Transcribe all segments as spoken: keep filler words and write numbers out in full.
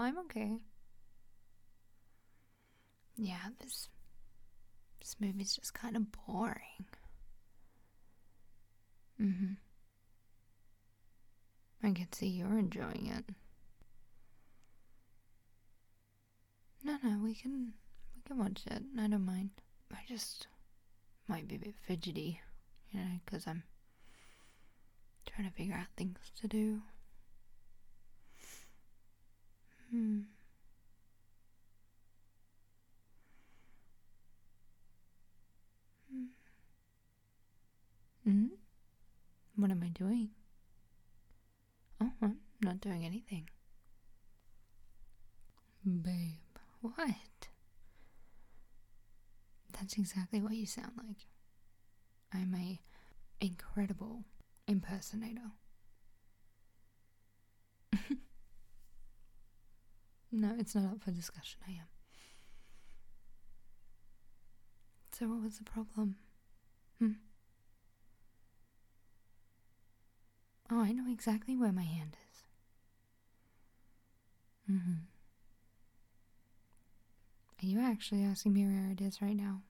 I'm okay. Yeah, this this movie's just kind of boring. Mm-hmm. I can see you're enjoying it. No, no, we can we can watch it. I don't mind. I just might be a bit fidgety, you know, because I'm trying to figure out things to do. Hmm. Hmm? What am I doing? Oh, I'm not doing anything. Babe, what? That's exactly what you sound like. I'm a incredible impersonator. No, it's not up for discussion, I am. So what was the problem? Hmm? Oh, I know exactly where my hand is. Mm-hmm. Are you actually asking me where it is right now?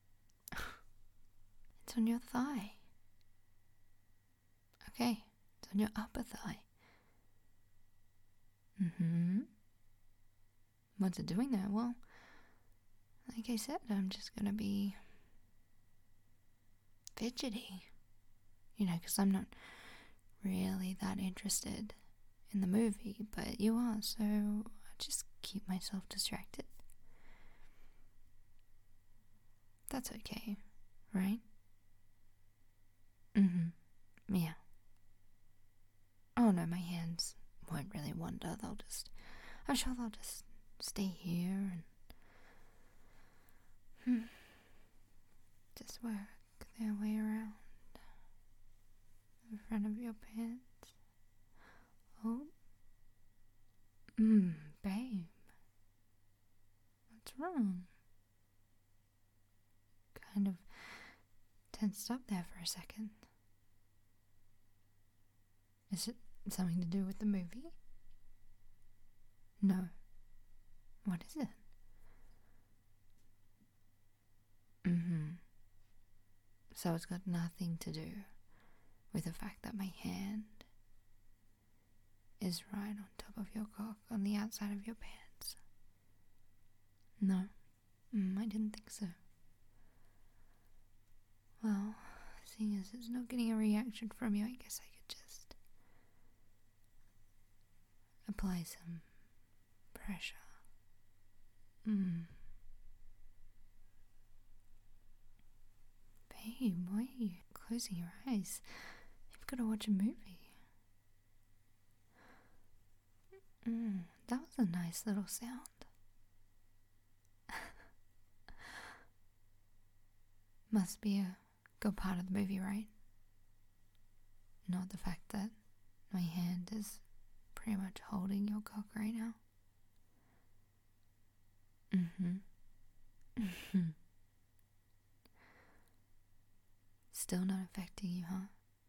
It's on your thigh. Okay, it's on your upper thigh. Mm-hmm. What's it doing there? Well, like I said, I'm just gonna be fidgety. You know, because I'm not really that interested in the movie, but you are, so I just keep myself distracted. That's okay, right? Mm-hmm. Yeah. Oh no, my hands won't really wander. They'll just, I'm sure they'll just stay here and hmm, just work their way around the front of your pants. Oh, mmm, babe, what's wrong? Kind of tensed up there for a second. Is it something to do with the movie? No. What is it? Mm-hmm. So it's got nothing to do with the fact that my hand is right on top of your cock on the outside of your pants. No, mm, I didn't think so. Well, seeing as it's not getting a reaction from you, I guess I could just apply some pressure. Mm. Babe, why are you closing your eyes? You've got to watch a movie. Mm, that was a nice little sound. Must be a good part of the movie, right? Not the fact that my hand is pretty much holding your cock right now. Mm-hmm. Mm-hmm. Still not affecting you, huh?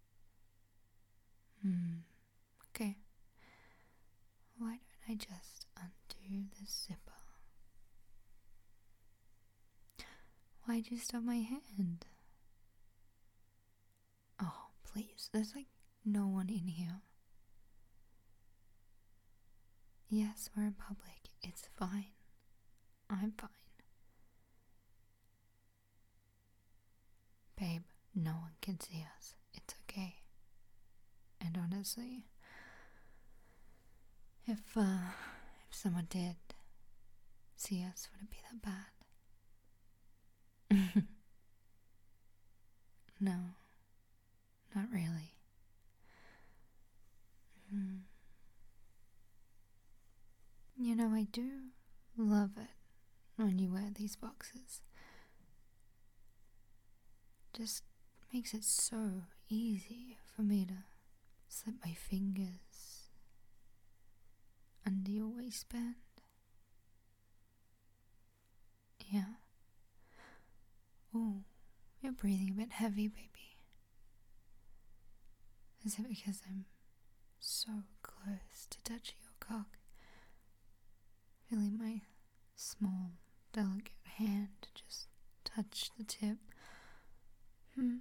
Hmm. Okay. Why don't I just undo the zipper? Why'd you stop my hand? Oh, please. There's like no one in here. Yes, we're in public. It's fine. I'm fine. Babe, no one can see us. It's okay. And honestly, if, uh, if someone did see us, would it be that bad? No, not really. Mm. You know, I do love it when you wear these boxes. Just makes it so easy for me to slip my fingers under your waistband. Yeah. Oh, you're breathing a bit heavy, baby. Is it because I'm so close to touching your cock feeling my small, delicate hand just touch the tip. Hmm.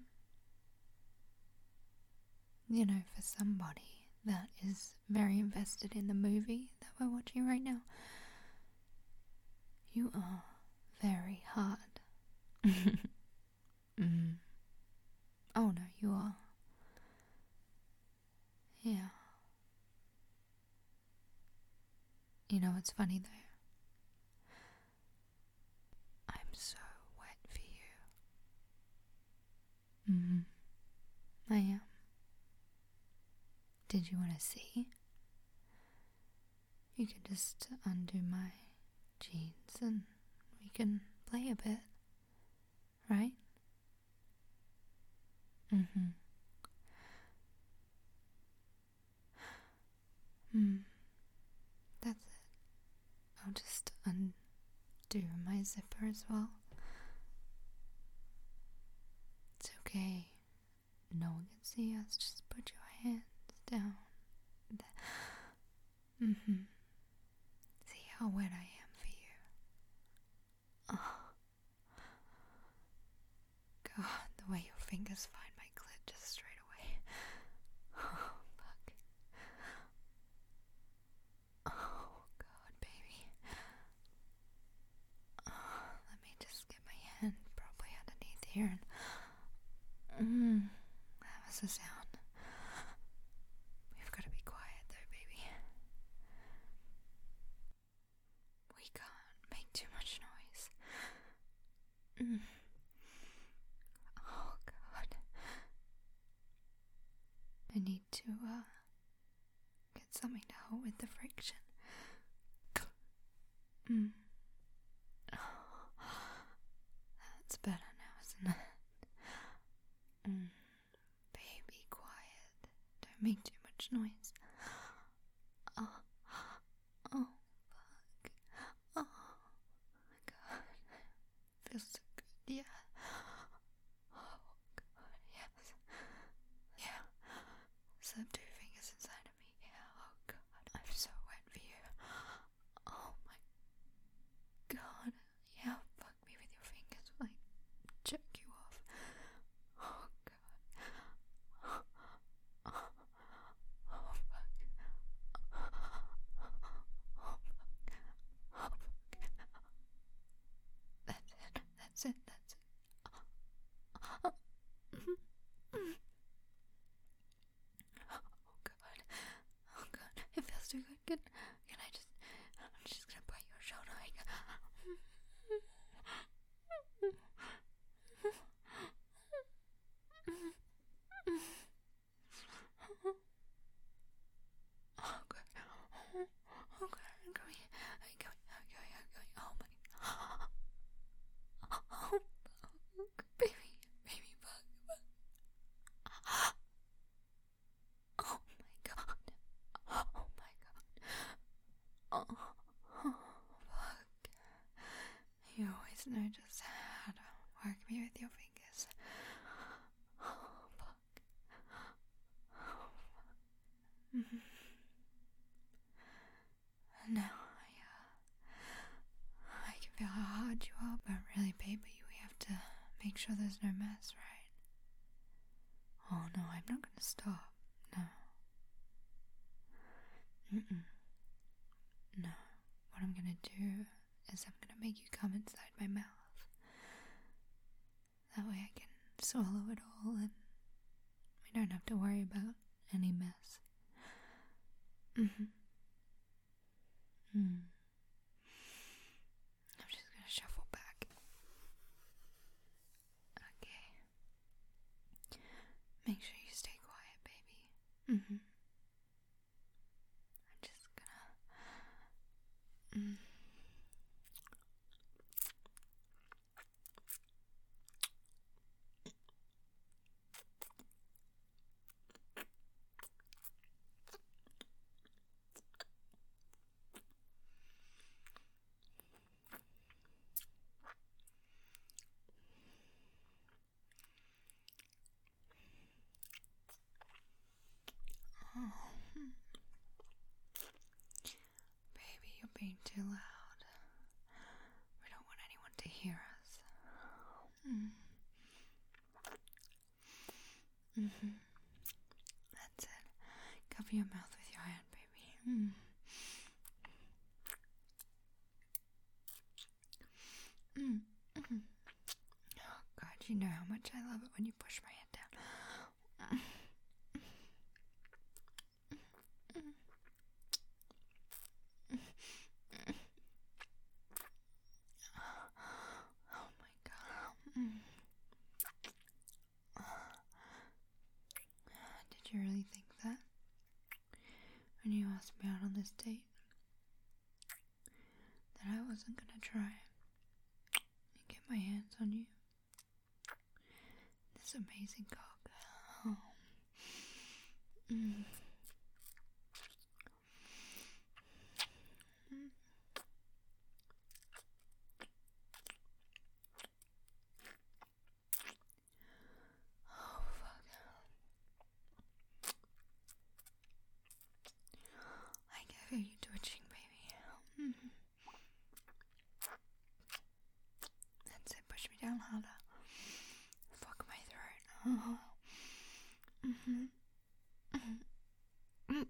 You know, for somebody that is very invested in the movie that we're watching right now, you are very hard. mm. Oh no, you are. Yeah. You know, it's funny though. I'm so wet for you. Mm-hmm. I am. Did you want to see? You can just undo my jeans and we can play a bit, right? Mm-hmm. Hmm. That's it. I'll just undo my zipper as well. It's okay. No one can see us. Just put your hands down. Mm-hmm. See how wet I am for you. Oh. God, the way your fingers find my clit just straight away. Oh, fuck. Oh, God, baby. Oh, let me just get my hand probably underneath here and... Mm, that was the sound. We've got to be quiet though, baby. We can't make too much noise. Mm. Oh, God. I need to, uh, get something to help with the friction. Mm. Oh, that's better now, isn't it? Mm. Baby, quiet. Don't make too much noise. Oh, oh, fuck. Oh, my God. Feels so good, yeah. Oh, God, yes. Yeah. Slip two fingers inside of me. Yeah, oh, God. I'm so wet for you. Oh, my God. Yeah, fuck me with your fingers. Like, check you off. Oh, God. Oh, oh, oh fuck. Oh, fuck. Oh, fuck. That's it. That's it. That's it. Oh, God. Oh, God. It feels too good. Can, can I just... I'm just gonna bite your shoulder. Like... Oh, God. Oh, God. I'm going. I'm going. I'm going. I'm going. Oh, my... Oh, fuck. Baby. Baby bug. Oh, my God. Oh, my God. Oh, oh, fuck. You always know just how to work me with your fingers. Oh, fuck. Oh, fuck. Mm-hmm. Now I, uh, I can feel how hard you are, but really, baby, we have to make sure there's no mess, right? Oh, no, I'm not gonna stop. No. Mm-mm. No. What I'm gonna do is I'm gonna make you come inside my mouth. That way I can swallow it all and we don't have to worry about any mess. Mm-hmm. Mm. I'm just gonna shuffle back. Okay. Make sure you stay quiet, baby. Mm-hmm. I'm just gonna... Mm. Oh. Baby, you're being too loud. Mm-hmm. That's it. Cover your mouth with your hand, baby. Mm. Mm. Mm. Oh, God, you know how much I love it when you push my head down. Oh my God. Mm. Did you really think that when you asked me out on this date? That I wasn't gonna try and get my hands on you? This amazing cock. Oh. Mm. Mm. Oh, fuck. I can feel you twitching, baby. Mm. That's it, push me down harder. Fuck my throat. Oh. Mm-hmm. Mm-hmm.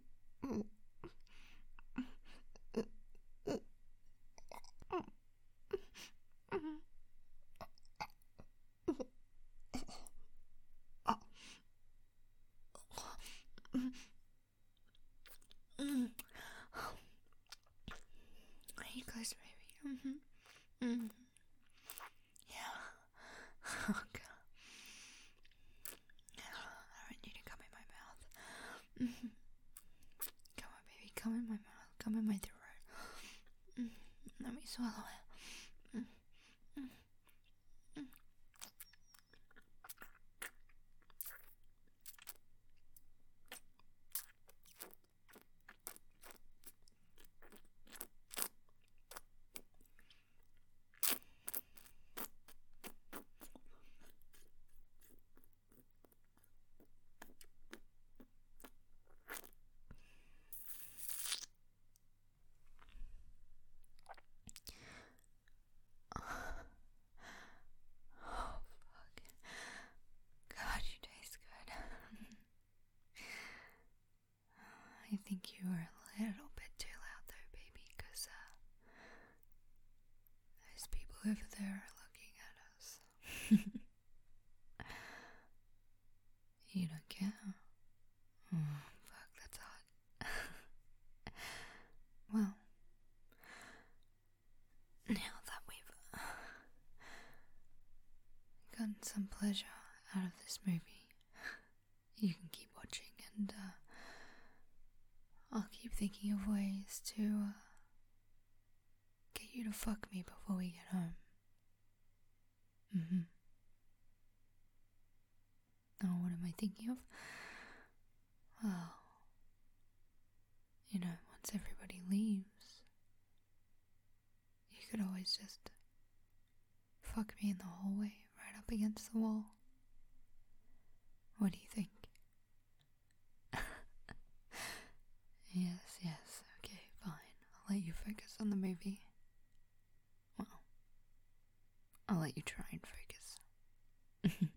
Are you close, baby? Mm-hmm. Mm-hmm. Yeah. Oh, God. I want you to come in my mouth. Mm-hmm. Come on, baby. Come in my mouth. Come in my throat. Mm-hmm. Let me swallow it. Mm-hmm. Mm-hmm. Oh, fuck. God, you taste good. I think you were a little bit too loud though, baby, because uh, those people over there are looking at us. You don't care? Oh, fuck, that's hot. Well, now that we've uh, gotten some pleasure out of this movie, you can keep watching and uh, I'll keep thinking of ways to uh, get you to fuck me before we get home. Mm-hmm. Oh, what am I thinking of? Well, you know, once everybody leaves, you could always just fuck me in the hallway right up against the wall. What do you think? Yes, yes, okay, fine. I'll let you focus on the movie. Well, I'll let you try and focus.